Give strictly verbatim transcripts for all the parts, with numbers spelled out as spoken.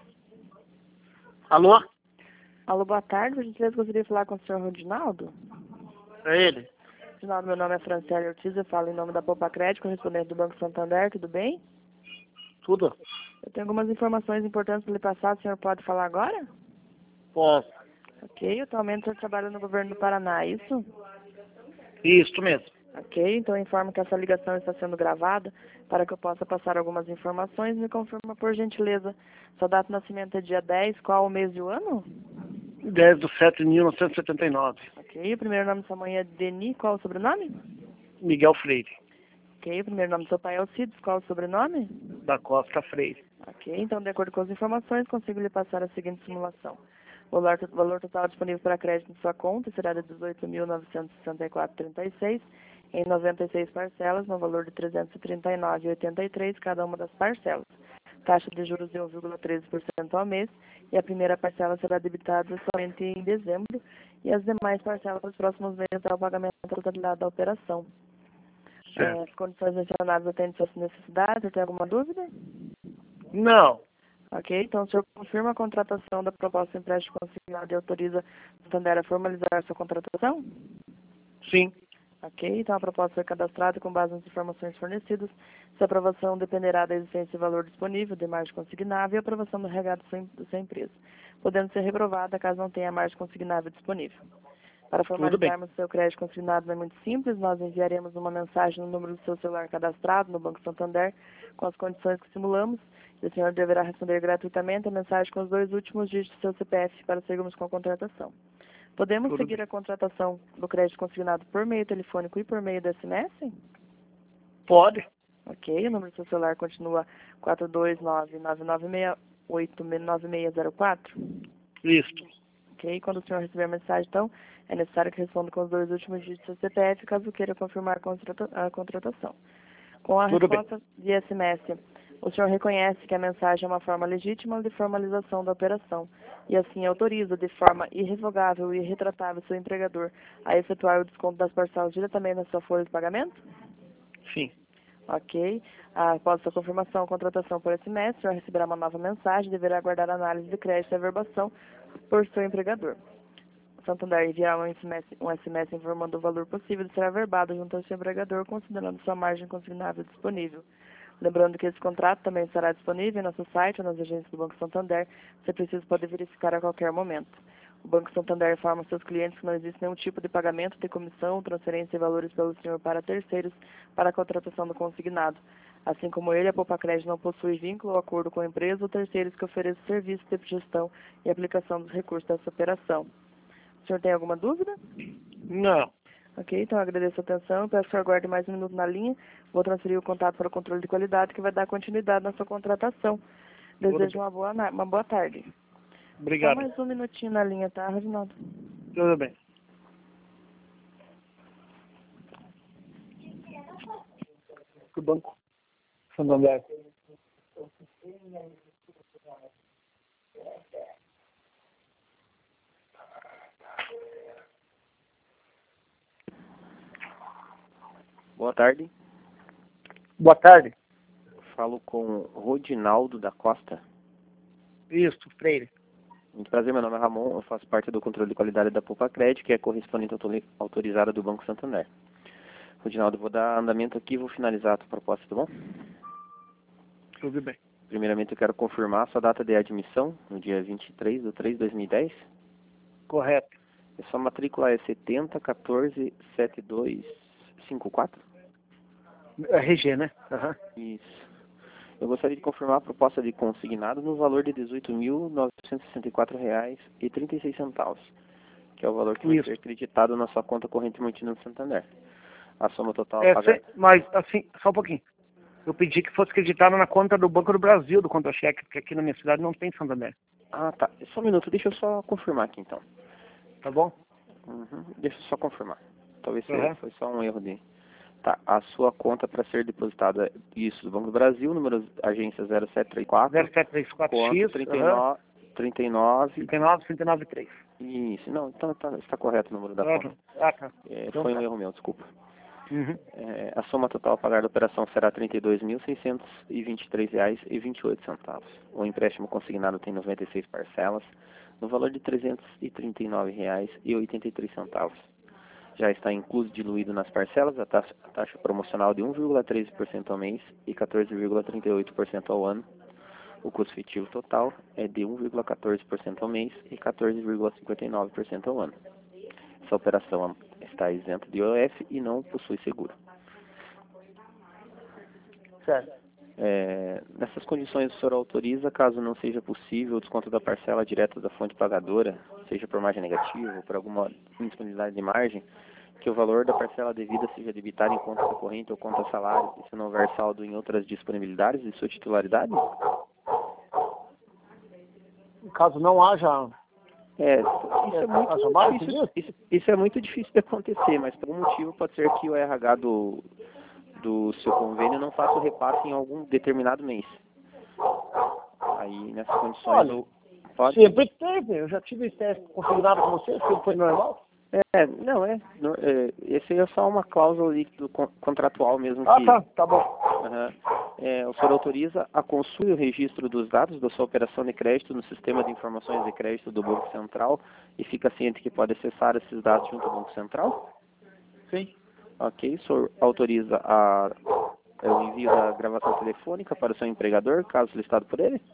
Alô? Alô, boa tarde. Por gentileza, gostaria de falar com o senhor Rodinaldo. É ele? Rodinaldo, meu nome é Franciele Ortiz, eu falo em nome da Poupa Crédito, correspondente do Banco Santander, tudo bem? Tudo? Eu tenho algumas informações importantes para lhe passar, o senhor pode falar agora? Posso. Ok, atualmente o senhor trabalha no governo do Paraná, é isso? Isso mesmo. Ok, então eu informo que essa ligação está sendo gravada para que eu possa passar algumas informações. Me confirma, por gentileza, sua data de nascimento é dia dez, qual o mês e o ano? dez de setembro de mil novecentos e setenta e nove. Ok, o primeiro nome de sua mãe é Deni, qual o sobrenome? Miguel Freire. Ok, o primeiro nome do seu pai é Alcides, qual o sobrenome? Da Costa Freire. Ok, então de acordo com as informações, consigo lhe passar a seguinte simulação. O valor, o valor total disponível para crédito em sua conta será de dezoito mil novecentos e sessenta e quatro vírgula trinta e seis em noventa e seis parcelas, no valor de trezentos e trinta e nove vírgula oitenta e três cada uma das parcelas. Taxa de juros de um vírgula treze por cento ao mês e a primeira parcela será debitada somente em dezembro e as demais parcelas para os próximos meses até o pagamento da totalidade da operação. É, as condições mencionadas atendem suas necessidades, você tem alguma dúvida? Não. Ok, então o senhor confirma a contratação da proposta de empréstimo consignado e autoriza o Santander a formalizar a sua contratação? Sim. Ok, então a proposta foi cadastrada com base nas informações fornecidas. Sua aprovação dependerá da existência de valor disponível de margem consignável e aprovação do regado da sua empresa, podendo ser reprovada caso não tenha margem consignável disponível. Para Tudo bem. formalizarmos seu crédito consignado é muito simples, nós enviaremos uma mensagem no número do seu celular cadastrado no Banco Santander com as condições que simulamos e o senhor deverá responder gratuitamente a mensagem com os dois últimos dígitos do seu C P F para seguirmos com a contratação. Podemos Tudo seguir bem. a contratação do crédito consignado por meio telefônico e por meio do S M S? Pode? Ok, o número do seu celular continua quatro dois nove, nove nove seis, oito nove seis zero quatro? Isso. Ok, quando o senhor receber a mensagem, então, é necessário que responda com os dois últimos dígitos do seu C P F, caso queira confirmar a, contrata a contratação. Com a Tudo bem. resposta de S M S, o senhor reconhece que a mensagem é uma forma legítima de formalização da operação e assim autoriza de forma irrevogável e irretratável seu empregador a efetuar o desconto das parcelas diretamente na sua folha de pagamento? Sim. Ok. Após sua confirmação ou contratação por S M S, o senhor receberá uma nova mensagem e deverá aguardar a análise de crédito e averbação por seu empregador. O Santander enviará um S M S, um S M S informando o valor possível de ser averbado junto ao seu empregador, considerando sua margem consignável disponível. Lembrando que esse contrato também estará disponível em nosso site ou nas agências do Banco Santander, se preciso pode verificar a qualquer momento. O Banco Santander informa seus clientes que não existe nenhum tipo de pagamento de comissão, transferência e valores pelo senhor para terceiros para a contratação do consignado. Assim como ele, a Poupa Crédito não possui vínculo ou acordo com a empresa ou terceiros que ofereçam serviços de gestão e aplicação dos recursos dessa operação. O senhor tem alguma dúvida? Não. Ok, então eu agradeço a atenção, peço que o senhor aguarde mais um minuto na linha, vou transferir o contato para o controle de qualidade que vai dar continuidade na sua contratação. Desejo uma boa, na- uma boa tarde. Só Obrigado. mais um minutinho na linha, tá, Reginaldo? Tudo bem. O Banco Santander. Boa tarde, Boa tarde. falo com Rodinaldo da Costa. Isso, Freire. Muito prazer, meu nome é Ramon, eu faço parte do controle de qualidade da Poupa Crédito, que é correspondente autori- autorizada do Banco Santander. Rodinaldo, eu vou dar andamento aqui e vou finalizar a tua proposta, tá bom? Tudo bem. Primeiramente, eu quero confirmar a sua data de admissão, no dia vinte e três de três de dois mil e dez. Correto. E sua matrícula é setenta quatorze setenta e dois cinquenta e quatro? R G, né? Aham. Isso. Eu gostaria de confirmar a proposta de consignado no valor de dezoito mil novecentos e sessenta e quatro reais e trinta e seis centavos, que é o valor que vai Isso. ser acreditado na sua conta corrente mantida no Santander. A soma total a É, pagar... se- mas, assim, só um pouquinho. Eu pedi que fosse acreditado na conta do Banco do Brasil, do contra-cheque, porque aqui na minha cidade não tem Santander. Ah, tá. Só um minuto, deixa eu só confirmar aqui então. Tá bom? Uhum. Deixa eu só confirmar. Talvez Uhum. seja- foi só um erro de... Tá, a sua conta para ser depositada, isso, do Banco do Brasil, número agência zero sete três quatro, zero sete três quatro conta X, trinta e aham, nove, trinta e nove, trinta e nove, trinta e nove três. isso, não, então tá, está correto o número da Ah, conta. tá. Ah, tá. É, Então foi um tá. erro meu, desculpa. Uhum. É, a soma total a pagar da operação será trinta e dois mil, seiscentos e vinte e três reais e vinte e oito centavos. O empréstimo consignado tem noventa e seis parcelas, no valor de trezentos e trinta e nove reais e oitenta e três centavos. Já está incluso diluído nas parcelas a taxa, a taxa promocional de um vírgula treze por cento ao mês e quatorze vírgula trinta e oito por cento ao ano. O custo efetivo total é de um vírgula quatorze por cento ao mês e quatorze vírgula cinquenta e nove por cento ao ano. Essa operação está isenta de I O F e não possui seguro. Certo. É, nessas condições, o senhor autoriza, caso não seja possível o desconto da parcela direta da fonte pagadora, seja por margem negativa ou por alguma indisponibilidade de margem, que o valor da parcela devida seja debitado em conta corrente ou conta salário, e se não houver saldo em outras disponibilidades de sua titularidade? Caso não haja... É, isso é muito Haja mais difícil, disso? isso, isso é muito difícil de acontecer, mas por algum motivo pode ser que o R H do, do seu convênio não faça o repasse em algum determinado mês. Aí, nessas condições, Olha, o- pode... sempre teve. Eu já tive esse teste consignado com você, sempre foi normal. É, não, é, no- é. Esse aí é só uma cláusula ali do con- contratual mesmo Ah, que... tá, tá bom. Aham. É, o senhor autoriza a consulta e o registro dos dados da sua operação de crédito no sistema de informações de crédito do Banco Central e fica ciente que pode acessar esses dados junto ao Banco Central? Sim. Ok, o senhor autoriza a, é, o envio da gravação telefônica para o seu empregador, caso solicitado por ele?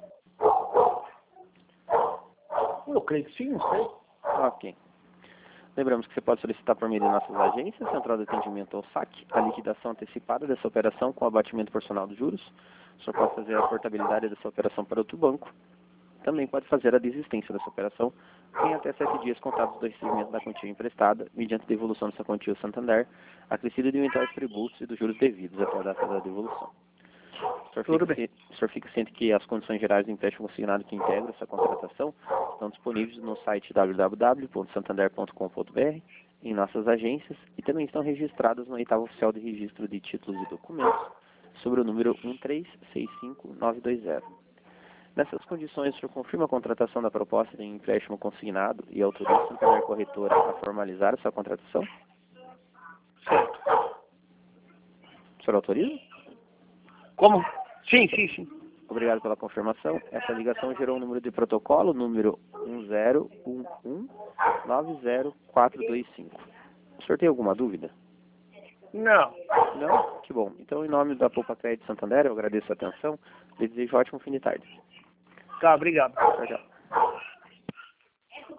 Eu creio que sim, não sei. Ok. Lembramos que você pode solicitar por meio de nossas agências, Central de Atendimento ou S A C, a liquidação antecipada dessa operação com abatimento porcional dos juros. O senhor pode fazer a portabilidade dessa operação para outro banco. Também pode fazer a desistência dessa operação em até sete dias contados do recebimento da quantia emprestada, mediante devolução dessa quantia ao Santander, acrescida de eventuais tributos e dos juros devidos até a data da devolução. O senhor, Tudo fica, bem. ci- o senhor fica ciente que as condições gerais do empréstimo consignado que integram essa contratação estão disponíveis no site w w w ponto santander ponto com ponto b r, em nossas agências, e também estão registradas no oitavo oficial de registro de títulos e documentos, sobre o número um três seis cinco nove dois zero. Nessas condições, o senhor confirma a contratação da proposta de empréstimo consignado e autoriza a Santander Corretora a formalizar essa contratação? Certo. O senhor autoriza? Como? Sim, sim, sim. Obrigado pela confirmação. Essa ligação gerou um número de protocolo, número um zero um um nove zero quatro dois cinco. O senhor tem alguma dúvida? Não. Não? Que bom. Então, em nome da Poupa Crédito Santander, eu agradeço a atenção e desejo um ótimo fim de tarde. Tá, obrigado. Tchau, tchau.